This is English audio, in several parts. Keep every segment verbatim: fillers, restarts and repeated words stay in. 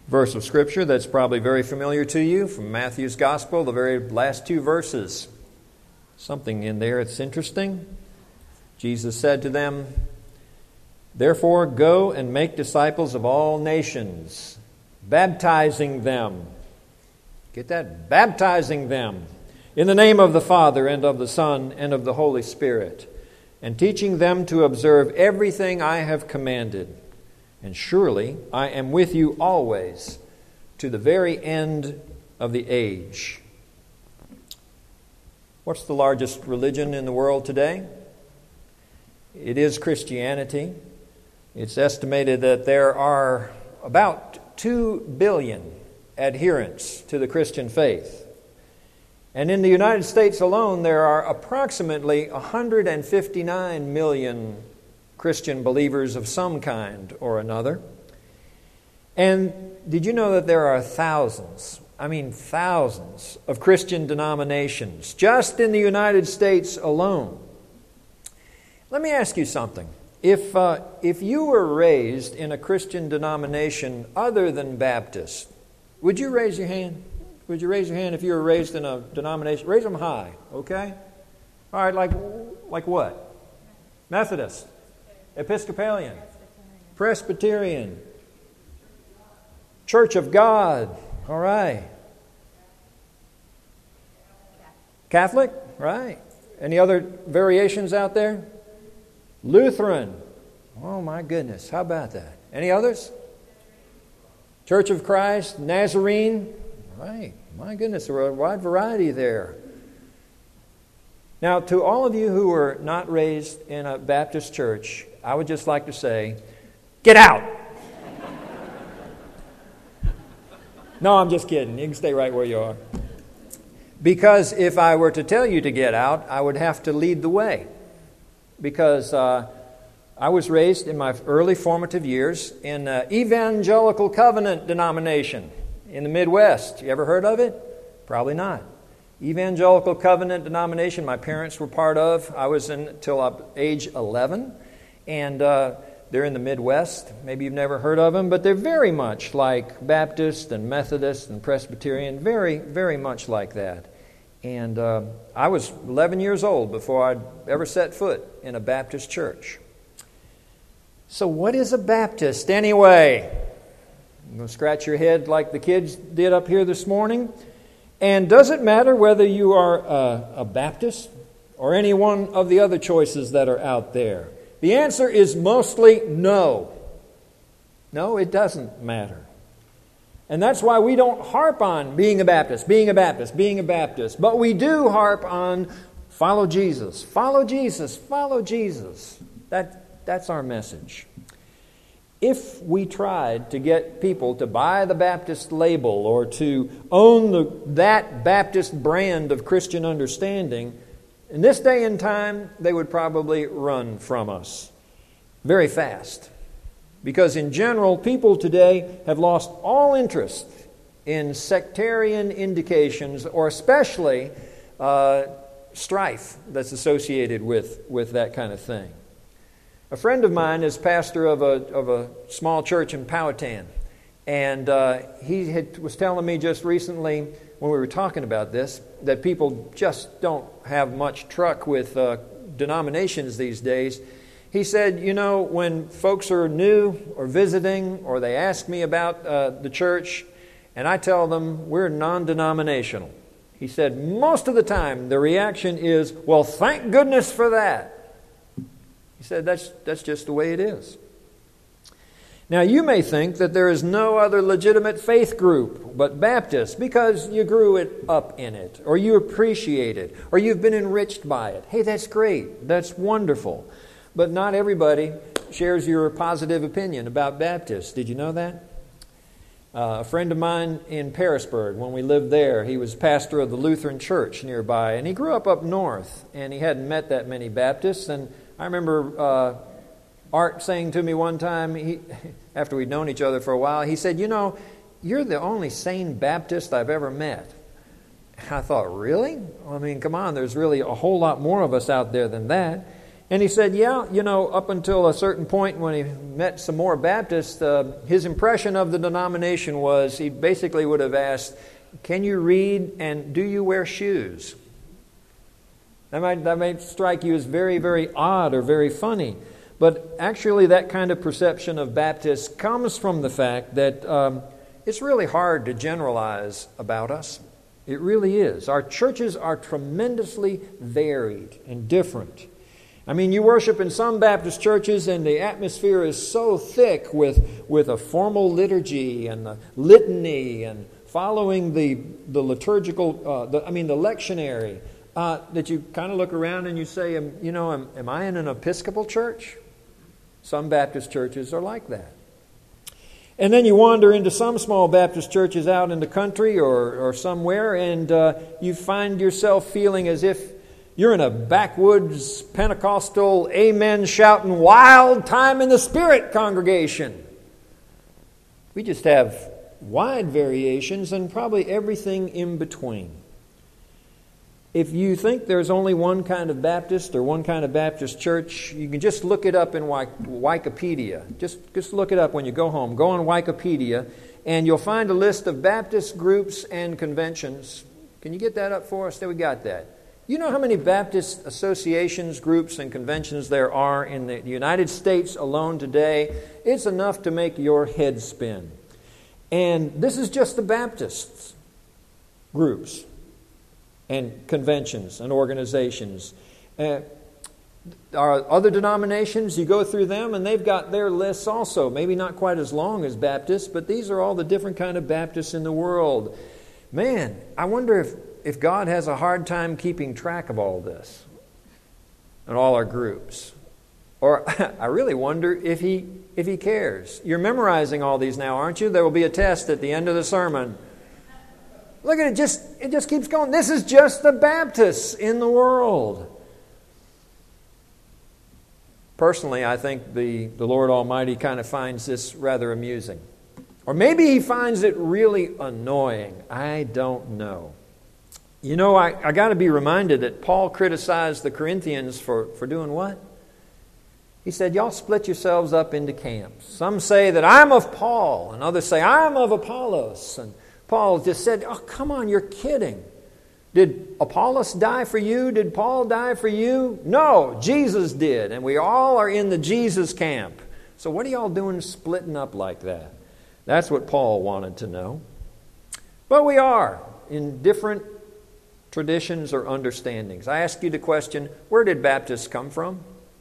verse of Scripture that's probably very familiar to you from Matthew's Gospel, the very last two verses. Something in there that's interesting. Jesus said to them, "Therefore go and make disciples of all nations, baptizing them." Get that? Baptizing them in the name of the Father and of the Son and of the Holy Spirit, and teaching them to observe everything I have commanded. And surely I am with you always to the very end of the age. What's the largest religion in the world today? It is Christianity. It's estimated that there are about two billion adherents to the Christian faith. And in the United States alone, there are approximately one hundred fifty-nine million Christian believers of some kind or another. And did you know that there are thousands, I mean thousands, of Christian denominations just in the United States alone? Let me ask you something. If uh, if you were raised in a Christian denomination other than Baptist, would you raise your hand? Would you raise your hand if you were raised in a denomination? Raise them high, okay? All right, like like what? Methodist, Episcopalian, Presbyterian, Church of God, all right. Catholic, right. Any other variations out there? Lutheran, oh my goodness, how about that? Any others? Church of Christ, Nazarene, right. My goodness, there are a wide variety there. Now, to all of you who were not raised in a Baptist church, I would just like to say, get out! No, I'm just kidding. You can stay right where you are. Because if I were to tell you to get out, I would have to lead the way. Because uh, I was raised in my early formative years in an Evangelical Covenant denomination in the Midwest. You ever heard of it? Probably not. Evangelical Covenant denomination my parents were part of. I was in until age eleven. And uh, they're in the Midwest. Maybe you've never heard of them, but they're very much like Baptist and Methodist and Presbyterian. Very, very much like that. And uh, I was eleven years old before I'd ever set foot in a Baptist church. So what is a Baptist anyway? You're going to scratch your head like the kids did up here this morning? And does it matter whether you are a, a Baptist or any one of the other choices that are out there? The answer is mostly no. No, it doesn't matter. And that's why we don't harp on being a Baptist, being a Baptist, being a Baptist. But we do harp on follow Jesus, follow Jesus, follow Jesus. That, that's our message. If we tried to get people to buy the Baptist label or to own the, that Baptist brand of Christian understanding, in this day and time, they would probably run from us very fast. Because in general, people today have lost all interest in sectarian indications, or especially uh, strife that's associated with, with that kind of thing. A friend of mine is pastor of a of a small church in Powhatan, and uh, he had, was telling me just recently when we were talking about this that people just don't have much truck with uh, denominations these days. He said, you know, when folks are new or visiting or they ask me about uh, the church and I tell them we're non-denominational, he said most of the time the reaction is, well, thank goodness for that. He said that's that's just the way it is. Now, you may think that there is no other legitimate faith group but Baptist because you grew it up in it, or you appreciate it, or you've been enriched by it. Hey, that's great. That's wonderful. But not everybody shares your positive opinion about Baptists. Did you know that? Uh, a friend of mine in Parisburg, when we lived there, he was pastor of the Lutheran church nearby, and he grew up up north, and he hadn't met that many Baptists. And I remember uh, Art saying to me one time, he, after we'd known each other for a while, he said, you know, you're the only sane Baptist I've ever met. I thought, really? I mean, come on, there's really a whole lot more of us out there than that. And he said, yeah, you know, up until a certain point when he met some more Baptists, uh, his impression of the denomination was he basically would have asked, can you read and do you wear shoes? That might, that might strike you as very, very odd or very funny. But actually that kind of perception of Baptists comes from the fact that um, it's really hard to generalize about us. It really is. Our churches are tremendously varied and different. I mean, you worship in some Baptist churches and the atmosphere is so thick with, with a formal liturgy and the litany and following the, the liturgical, uh, the, I mean the lectionary, uh, that you kind of look around and you say, you know, am, am I in an Episcopal church? Some Baptist churches are like that. And then you wander into some small Baptist churches out in the country or, or somewhere and uh, you find yourself feeling as if you're in a backwoods Pentecostal amen shouting wild time in the Spirit congregation. We just have wide variations and probably everything in between. If you think there's only one kind of Baptist or one kind of Baptist church, you can just look it up in Wikipedia. Just, just look it up when you go home. Go on Wikipedia and you'll find a list of Baptist groups and conventions. Can you get that up for us? There, we got that. You know how many Baptist associations, groups, and conventions there are in the United States alone today? It's enough to make your head spin. And this is just the Baptists groups and conventions and organizations. Uh, our other denominations, you go through them and they've got their lists also. Maybe not quite as long as Baptists, but these are all the different kind of Baptists in the world. Man, I wonder if If God has a hard time keeping track of all this and all our groups. Or I really wonder if he if he cares. You're memorizing all these now, aren't you? There will be a test at the end of the sermon. Look at it, just it just keeps going. This is just the Baptists in the world. Personally, I think the, the Lord Almighty kind of finds this rather amusing. Or maybe he finds it really annoying. I don't know. You know, I, I got to be reminded that Paul criticized the Corinthians for, for doing what? He said, y'all split yourselves up into camps. Some say that I'm of Paul, and others say I'm of Apollos. And Paul just said, oh, come on, you're kidding. Did Apollos die for you? Did Paul die for you? No, Jesus did, and we all are in the Jesus camp. So what are y'all doing splitting up like that? That's what Paul wanted to know. But we are in different traditions or understandings. I ask you the question, where did Baptists come from?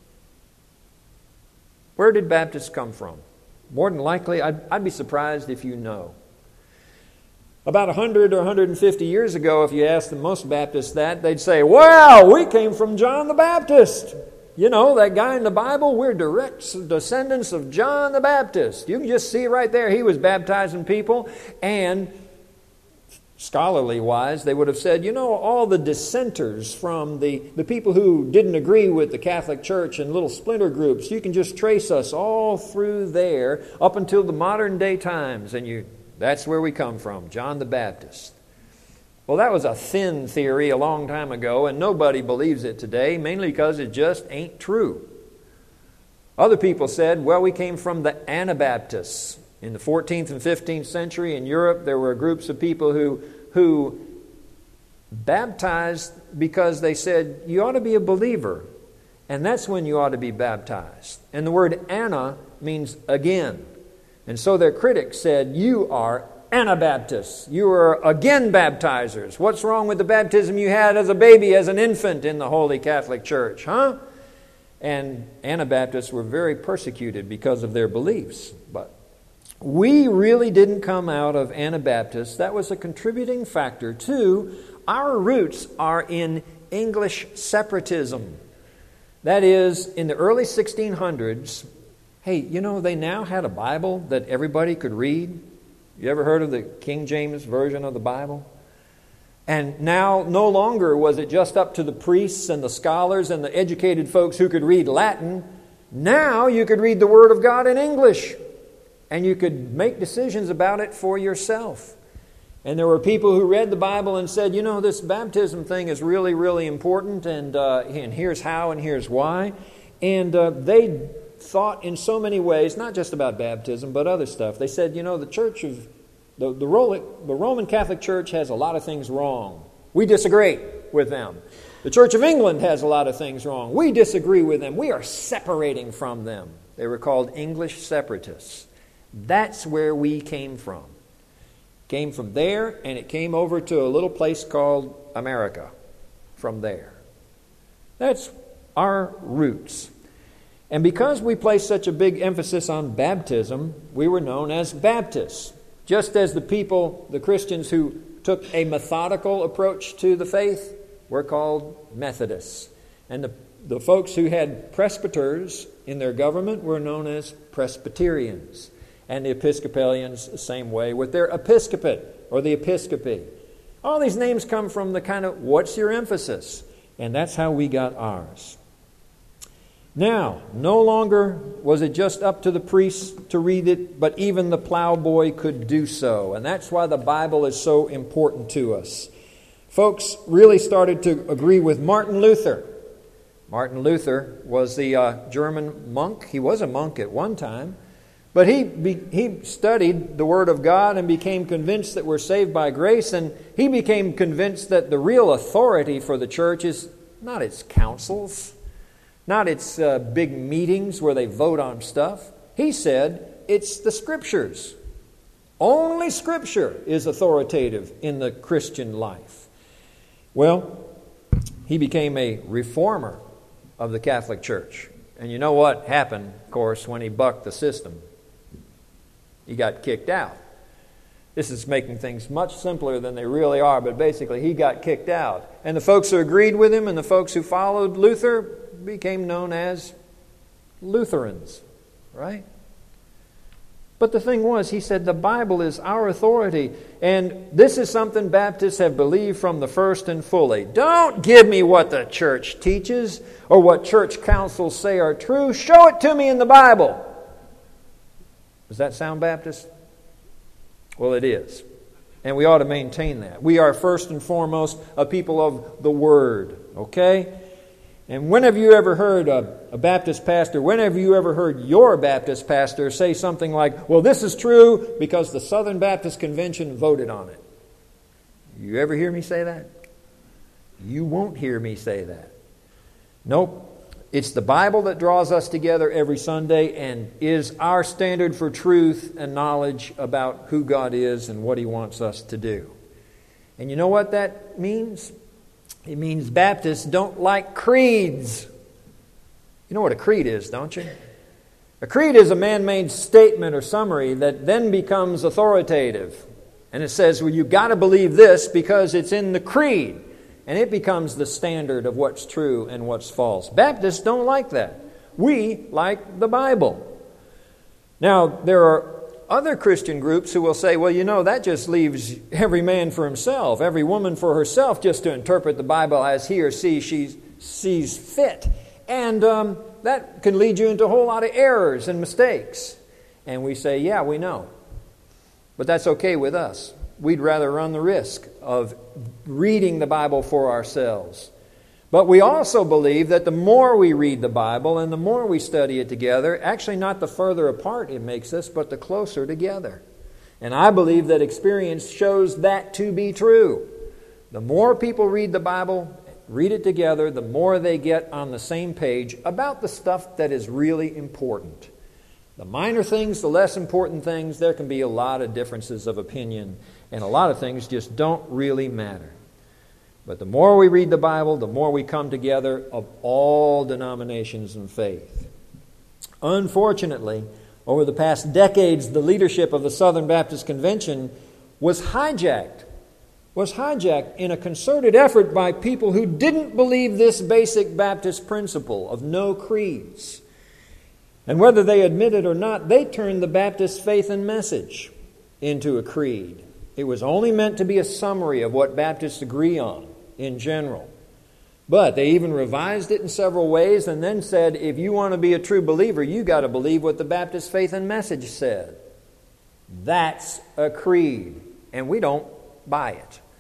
Where did Baptists come from? More than likely, I'd, I'd be surprised if you know. About one hundred or one hundred fifty years ago, if you asked the most Baptists that, they'd say, well, we came from John the Baptist. You know, that guy in the Bible, we're direct descendants of John the Baptist. You can just see right there, he was baptizing people, and scholarly wise, they would have said, you know, all the dissenters from the, the people who didn't agree with the Catholic Church and little splinter groups, you can just trace us all through there up until the modern day times. And you that's where we come from, John the Baptist. Well, that was a thin theory a long time ago, and nobody believes it today, mainly because it just ain't true. Other people said, well, we came from the Anabaptists. In the fourteenth and fifteenth century in Europe, there were groups of people who, who baptized because they said, you ought to be a believer, and that's when you ought to be baptized. And the word Anna means again. And so their critics said, you are Anabaptists. You are again baptizers. What's wrong with the baptism you had as a baby, as an infant in the Holy Catholic Church, huh? And Anabaptists were very persecuted because of their beliefs. But we really didn't come out of Anabaptists. That was a contributing factor to our roots are in English separatism. That is, in the early sixteen hundreds, hey, you know, they now had a Bible that everybody could read. You ever heard of the King James Version of the Bible? And now no longer was it just up to the priests and the scholars and the educated folks who could read Latin. Now you could read the Word of God in English. And you could make decisions about it for yourself. And there were people who read the Bible and said, you know, this baptism thing is really, really important, and uh, and here's how and here's why. And uh, they thought in so many ways, not just about baptism, but other stuff. They said, you know, the Church of, the, the, Roman, the Roman Catholic Church has a lot of things wrong. We disagree with them. The Church of England has a lot of things wrong. We disagree with them. We are separating from them. They were called English separatists. That's where we came from. Came from there, and it came over to a little place called America from there. That's our roots. And because we placed such a big emphasis on baptism, we were known as Baptists. Just as the people, the Christians who took a methodical approach to the faith, were called Methodists. And the, the folks who had presbyters in their government were known as Presbyterians. And the Episcopalians the same way with their episcopate or the episcopacy. All these names come from the kind of, what's your emphasis? And that's how we got ours. Now, no longer was it just up to the priests to read it, but even the plowboy could do so. And that's why the Bible is so important to us. Folks really started to agree with Martin Luther. Martin Luther was the uh, German monk. He was a monk at one time. But he be, he studied the Word of God and became convinced that we're saved by grace. And he became convinced that the real authority for the church is not its councils, not its uh, big meetings where they vote on stuff. He said it's the Scriptures. Only Scripture is authoritative in the Christian life. Well, he became a reformer of the Catholic Church. And you know what happened, of course, when he bucked the system? He got kicked out. This is making things much simpler than they really are, but basically he got kicked out. And the folks who agreed with him and the folks who followed Luther became known as Lutherans, right? But the thing was, he said the Bible is our authority, and this is something Baptists have believed from the first and fully. Don't give me what the church teaches or what church councils say are true. Show it to me in the Bible. Does that sound Baptist? Well, it is. And we ought to maintain that. We are first and foremost a people of the Word, okay? And when have you ever heard a, a Baptist pastor, when have you ever heard your Baptist pastor say something like, well, this is true because the Southern Baptist Convention voted on it? You ever hear me say that? You won't hear me say that. Nope. It's the Bible that draws us together every Sunday and is our standard for truth and knowledge about who God is and what He wants us to do. And you know what that means? It means Baptists don't like creeds. You know what a creed is, don't you? A creed is a man-made statement or summary that then becomes authoritative. And it says, well, you've got to believe this because it's in the creed. And it becomes the standard of what's true and what's false. Baptists don't like that. We like the Bible. Now, there are other Christian groups who will say, well, you know, that just leaves every man for himself, every woman for herself, just to interpret the Bible as he or she, she sees fit. And um, that can lead you into a whole lot of errors and mistakes. And we say, yeah, we know. But that's okay with us. We'd rather run the risk of reading the Bible for ourselves. But we also believe that the more we read the Bible and the more we study it together, actually not the further apart it makes us, but the closer together. And I believe that experience shows that to be true. The more people read the Bible, read it together, the more they get on the same page about the stuff that is really important. The minor things, the less important things, there can be a lot of differences of opinion, and a lot of things just don't really matter. But the more we read the Bible, the more we come together of all denominations and faith. Unfortunately, over the past decades, the leadership of the Southern Baptist Convention was hijacked, was hijacked in a concerted effort by people who didn't believe this basic Baptist principle of no creeds. And whether they admit it or not, they turned the Baptist faith and message into a creed. It was only meant to be a summary of what Baptists agree on in general. But they even revised it in several ways and then said, if you want to be a true believer, you got to believe what the Baptist faith and message said. That's a creed, and we don't buy it.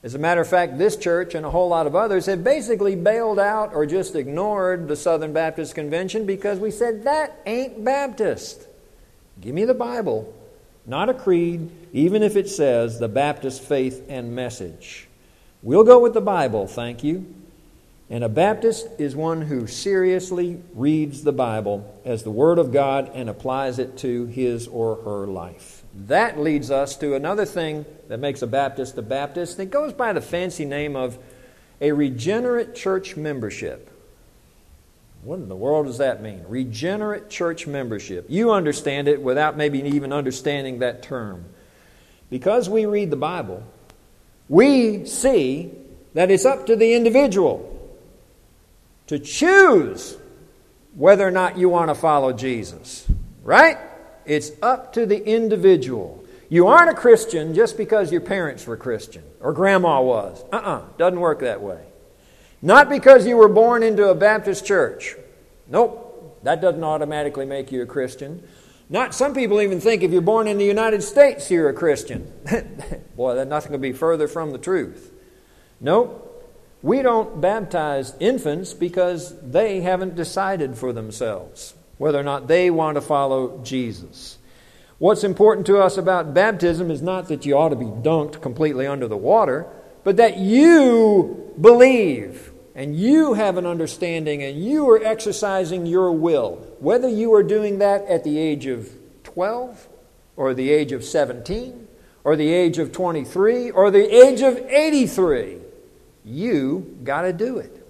As a matter of fact, this church and a whole lot of others have basically bailed out or just ignored the Southern Baptist Convention because we said, that ain't Baptist. Give me the Bible, not a creed, even if it says the Baptist faith and message. We'll go with the Bible, thank you. And a Baptist is one who seriously reads the Bible as the Word of God and applies it to his or her life. That leads us to another thing that makes a Baptist a Baptist. It goes by the fancy name of a regenerate church membership. What in the world does that mean? Regenerate church membership. You understand it without maybe even understanding that term. Because we read the Bible, we see that it's up to the individual to choose whether or not you want to follow Jesus. Right? It's up to the individual. You aren't a Christian just because your parents were Christian or grandma was. Uh-uh. Doesn't work that way. Not because you were born into a Baptist church. Nope. That doesn't automatically make you a Christian. Not some people even think if you're born in the United States you're a Christian. Boy, that nothing could be further from the truth. Nope. We don't baptize infants because they haven't decided for themselves whether or not they want to follow Jesus. What's important to us about baptism is not that you ought to be dunked completely under the water, but that you believe and you have an understanding and you are exercising your will. Whether you are doing that at the age of twelve or the age of seventeen or the age of twenty-three or the age of eighty-three, you got to do it.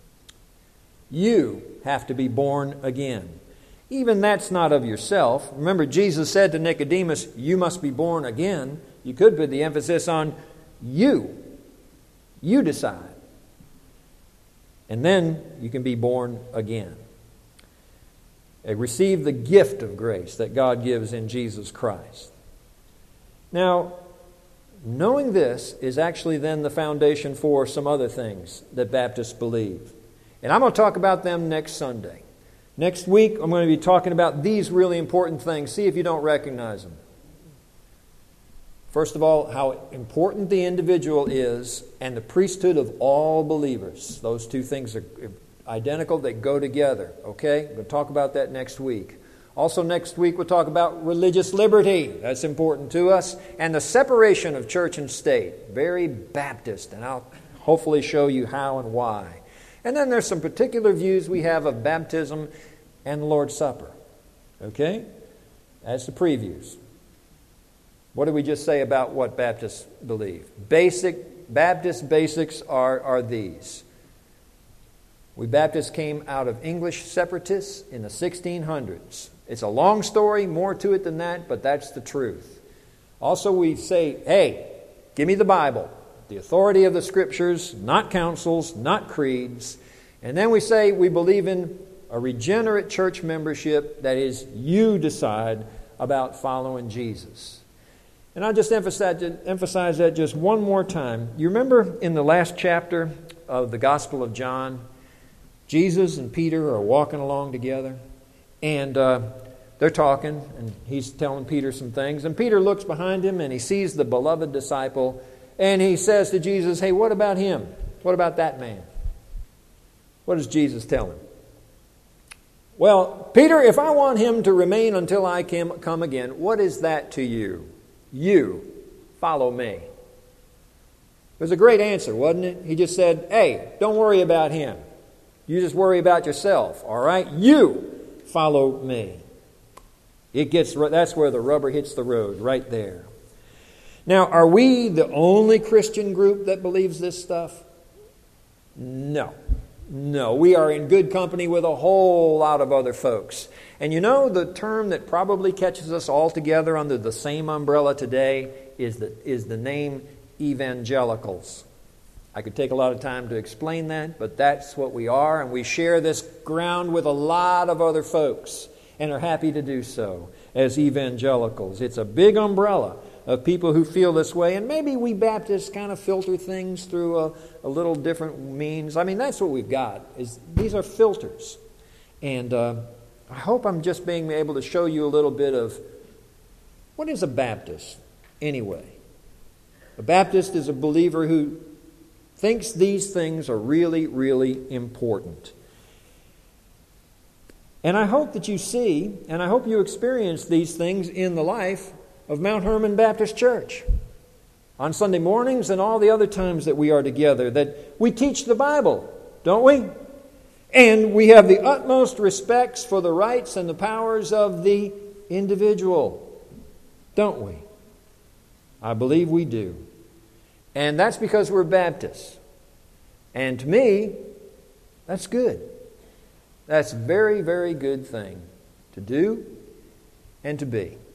You have to be born again. Even that's not of yourself. Remember, Jesus said to Nicodemus, you must be born again. You could put the emphasis on you. You decide. And then you can be born again. And receive the gift of grace that God gives in Jesus Christ. Now, knowing this is actually then the foundation for some other things that Baptists believe. And I'm going to talk about them next Sunday. Next week, I'm going to be talking about these really important things. See if you don't recognize them. First of all, how important the individual is and the priesthood of all believers. Those two things are identical. They go together. Okay? We'll talk about that next week. Also next week, we'll talk about religious liberty. That's important to us. And the separation of church and state. Very Baptist. And I'll hopefully show you how and why. And then there's some particular views we have of baptism and the Lord's Supper. Okay? That's the previews. What did we just say about what Baptists believe? Basic Baptist basics are, are these. We Baptists came out of English separatists in the sixteen hundreds. It's a long story, more to it than that, but that's the truth. Also, we say, hey, give me the Bible. The authority of the Scriptures, not councils, not creeds. And then we say we believe in a regenerate church membership, that is, you decide about following Jesus. And I'll just emphasize, emphasize that just one more time. You remember in the last chapter of the Gospel of John, Jesus and Peter are walking along together, and uh, they're talking, and he's telling Peter some things. And Peter looks behind him, and he sees the beloved disciple, and he says to Jesus, hey, what about him? What about that man? What does Jesus tell him? Well, Peter, if I want him to remain until I come again, what is that to you? You, follow me. It was a great answer, wasn't it? He just said, hey, don't worry about him. You just worry about yourself, all right? You follow me. It gets that's where the rubber hits the road, right there. Now, are we the only Christian group that believes this stuff? No. No, we are in good company with a whole lot of other folks. And you know, the term that probably catches us all together under the same umbrella today is the, is the name evangelicals. I could take a lot of time to explain that, but that's what we are, and we share this ground with a lot of other folks and are happy to do so as evangelicals. It's a big umbrella of people who feel this way, and maybe we Baptists kind of filter things through a, a little different means. I mean, that's what we've got. Is these are filters. And uh, I hope I'm just being able to show you a little bit of what is a Baptist anyway. A Baptist is a believer who thinks these things are really, really important. And I hope that you see, and I hope you experience these things in the life of Mount Hermon Baptist Church. On Sunday mornings and all the other times that we are together, that we teach the Bible, don't we? And we have the utmost respects for the rights and the powers of the individual, don't we? I believe we do. And that's because we're Baptists. And to me, that's good. That's a very, very good thing to do and to be.